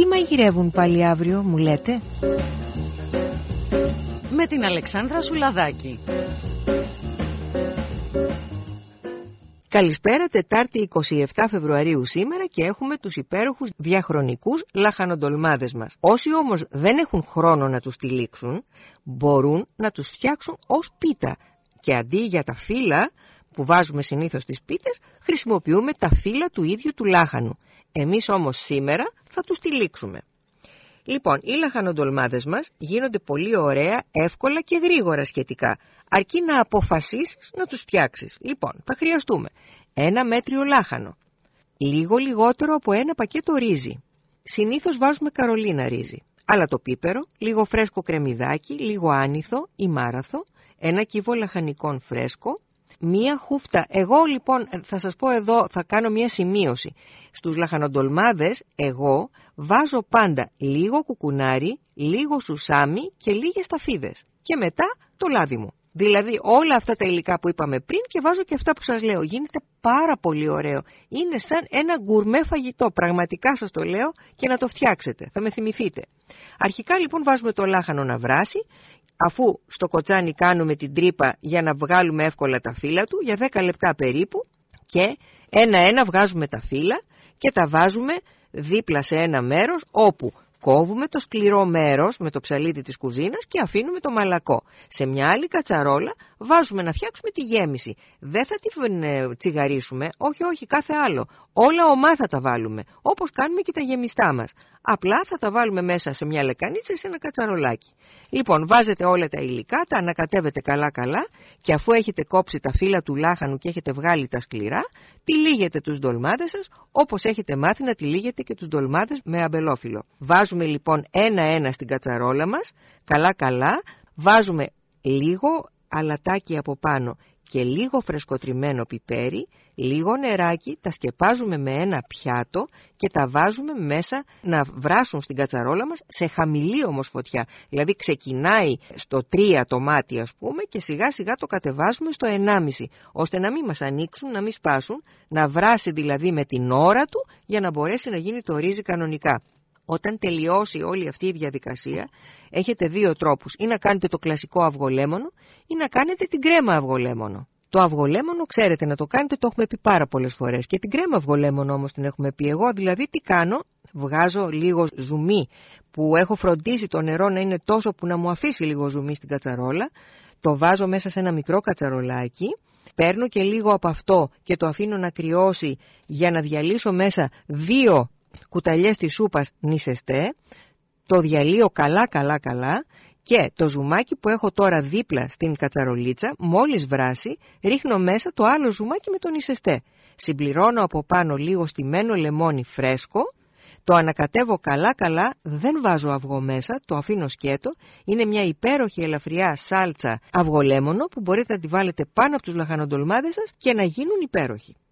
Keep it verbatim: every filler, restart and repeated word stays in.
μαγειρεύουν πάλι αύριο, μου λέτε? Με την Αλεξάνδρα Σουλαδάκη. Καλησπέρα, Τετάρτη εικοστή εβδόμη Φεβρουαρίου σήμερα και έχουμε τους υπέροχους διαχρονικούς λαχανοντολμάδες μας. Όσοι όμως δεν έχουν χρόνο να τους τυλίξουν, μπορούν να τους φτιάξουν ως πίτα και αντί για τα φύλλα που βάζουμε συνήθως στις πίτες, χρησιμοποιούμε τα φύλλα του ίδιου του λάχανου. Εμείς όμως σήμερα θα τους τυλίξουμε. Λοιπόν, οι λαχανοντολμάδες μας γίνονται πολύ ωραία, εύκολα και γρήγορα σχετικά, αρκεί να αποφασίσεις να τους φτιάξεις. Λοιπόν, θα χρειαστούμε ένα μέτριο λάχανο, λίγο λιγότερο από ένα πακέτο ρύζι. Συνήθως βάζουμε καρολίνα ρύζι, αλατοπίπερο, λίγο φρέσκο κρεμμυδάκι, λίγο άνηθο ή μάραθο, ένα κύβο λαχανικών φρέσκο, μία χούφτα. Εγώ λοιπόν θα σας πω εδώ, θα κάνω μία σημείωση. Στους λαχανοντολμάδες εγώ βάζω πάντα λίγο κουκουνάρι, λίγο σουσάμι και λίγες ταφίδες και μετά το λάδι μου. Δηλαδή όλα αυτά τα υλικά που είπαμε πριν και βάζω και αυτά που σας λέω. Γίνεται πάρα πολύ ωραίο. Είναι σαν ένα γκουρμέ φαγητό. Πραγματικά σας το λέω και να το φτιάξετε. Θα με θυμηθείτε. Αρχικά λοιπόν βάζουμε το λάχανο να βράσει. Αφού στο κοτσάνι κάνουμε την τρύπα για να βγάλουμε εύκολα τα φύλλα του, για δέκα λεπτά περίπου, και ένα-ένα βγάζουμε τα φύλλα και τα βάζουμε δίπλα σε ένα μέρος όπου κόβουμε το σκληρό μέρος με το ψαλίδι της κουζίνας και αφήνουμε το μαλακό. Σε μια άλλη κατσαρόλα βάζουμε να φτιάξουμε τη γέμιση. Δεν θα την τσιγαρίσουμε, όχι όχι, κάθε άλλο. Όλα ομά θα τα βάλουμε, όπως κάνουμε και τα γεμιστά μας. Απλά θα τα βάλουμε μέσα σε μια λεκανίτσα ή σε ένα κατσαρολάκι. Λοιπόν, βάζετε όλα τα υλικά, τα ανακατεύετε καλά καλά και αφού έχετε κόψει τα φύλλα του λάχανου και έχετε βγάλει τα σκληρά, τυλίγετε τους ντολμάδες σας όπως έχετε μάθει να τυλίγετε και τους ντολμάδες με αμπελόφυλλο. Βάζουμε λοιπόν ένα-ένα στην κατσαρόλα μας, καλά καλά, βάζουμε λίγο αλατάκι από πάνω και λίγο φρεσκοτριμμένο πιπέρι, λίγο νεράκι, τα σκεπάζουμε με ένα πιάτο και τα βάζουμε μέσα να βράσουν στην κατσαρόλα μας σε χαμηλή όμως φωτιά. Δηλαδή ξεκινάει στο τρία το μάτι ας πούμε και σιγά σιγά το κατεβάζουμε στο ενάμιση, ώστε να μην μας ανοίξουν, να μην σπάσουν, να βράσει δηλαδή με την ώρα του για να μπορέσει να γίνει το ρύζι κανονικά. Όταν τελειώσει όλη αυτή η διαδικασία, έχετε δύο τρόπους. Ή να κάνετε το κλασικό αυγολέμονο ή να κάνετε την κρέμα αυγολέμονο. Το αυγολέμονο, ξέρετε να το κάνετε, το έχουμε πει πάρα πολλές φορές. Και την κρέμα αυγολέμονο όμως την έχουμε πει εγώ. Δηλαδή τι κάνω, βγάζω λίγο ζουμί που έχω φροντίσει το νερό να είναι τόσο που να μου αφήσει λίγο ζουμί στην κατσαρόλα. Το βάζω μέσα σε ένα μικρό κατσαρολάκι. Παίρνω και λίγο από αυτό και το αφήνω να κρυώσει για να διαλύσω μέσα δύο κουταλιές της σούπας νησεστέ, το διαλύω καλά καλά καλά και το ζουμάκι που έχω τώρα δίπλα στην κατσαρολίτσα, μόλις βράσει, ρίχνω μέσα το άλλο ζουμάκι με το νησεστέ. Συμπληρώνω από πάνω λίγο στυμμένο λεμόνι φρέσκο, το ανακατεύω καλά καλά, δεν βάζω αυγό μέσα, το αφήνω σκέτο, είναι μια υπέροχη ελαφριά σάλτσα αυγολέμονο που μπορείτε να τη βάλετε πάνω από τους λαχανοντολμάδες σας και να γίνουν υπέροχοι.